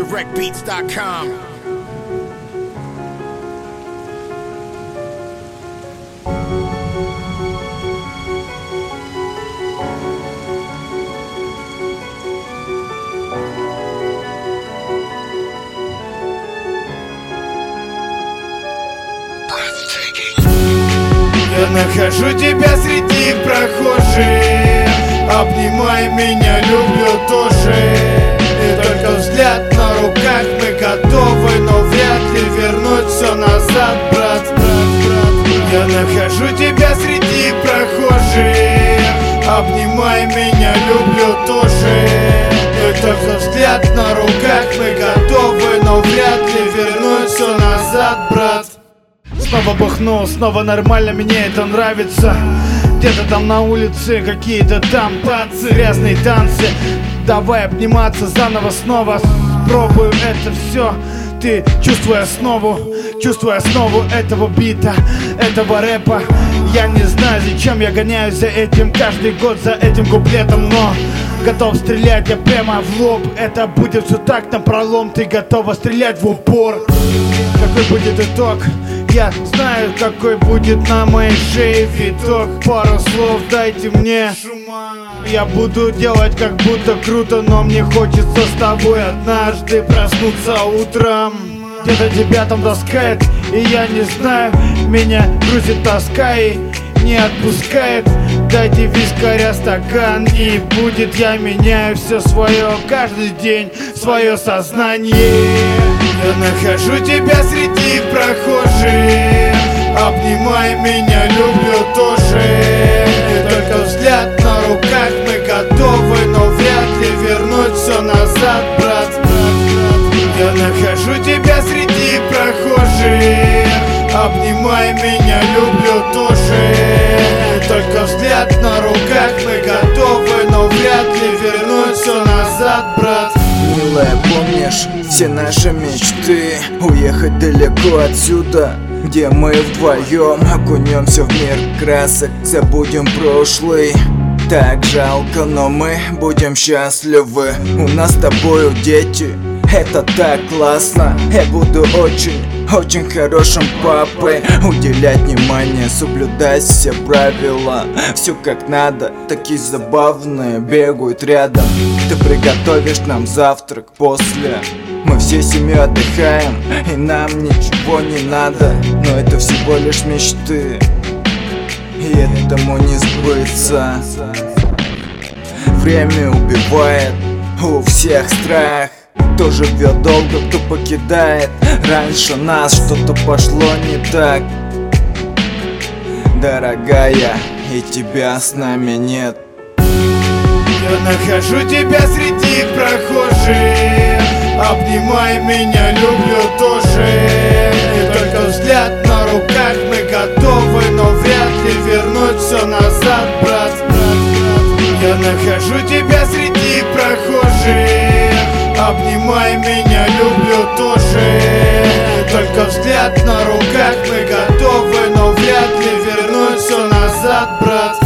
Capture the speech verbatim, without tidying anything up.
direct beats dot com. Я нахожу тебя среди прохожих, обнимай меня, люблю тоже. И только взгляд на руках, мы готовы, но вряд ли вернуть все назад, брат, брат, брат. Я нахожу тебя среди прохожих, обнимай меня, люблю тоже. И только взгляд на руках, мы готовы, но вряд ли вернуть все назад, брат. Снова бухнул, снова нормально, мне это нравится. Где-то там на улице какие-то там танцы, грязные танцы. Давай обниматься заново снова. Пробую это все. Ты чувствуй основу, чувствуй основу этого бита, этого рэпа. Я не знаю, зачем я гоняюсь за этим каждый год, за этим куплетом, но готов стрелять я прямо в лоб. Это будет все так напролом, ты готова стрелять в упор. Какой будет итог? Я знаю, какой будет на моей шее виток. Пару слов дайте мне. Я буду делать как будто круто, но мне хочется с тобой однажды проснуться утром. Где-то тебя там таскает, и я не знаю, меня грузит тоска и не отпускает. Дайте вискаря стакан, и будет я меняю все свое каждый день, свое сознание. Я нахожу тебя среди прохожих, обнимай меня, люблю тоже. И только взгляд на руках, мы готовы, но вряд ли вернуть все назад, брат, брат, брат. Я нахожу тебя среди прохожих, обнимай меня, люблю тоже. И только взгляд на руках, мы готовы, но вряд ли вернуть все назад, брат. Милая, помнишь все наши мечты? Уехать далеко отсюда, где мы вдвоем окунемся в мир красок, забудем прошлый. Так жалко, но мы будем счастливы. У нас с тобою дети, это так классно. Я буду очень, очень хорошим папой. Уделять внимание, соблюдать все правила. Все как надо, такие забавные бегают рядом. Ты приготовишь нам завтрак после. Мы всей семьей отдыхаем, и нам ничего не надо. Но это всего лишь мечты, и этому не сбыться. Время убивает, у всех страх. Кто живет долго, кто покидает. Раньше нас что-то пошло не так. Дорогая, и тебя с нами нет. Я нахожу тебя среди прохожих, обнимай меня, люблю тоже. И только взгляд на руках, мы готовы, но вряд ли вернуть все назад, брат, брат, брат. Я нахожу тебя среди прохожих, обнимай меня, люблю тоже. И только взгляд на руках, мы готовы, но вряд ли вернуть все назад, брат.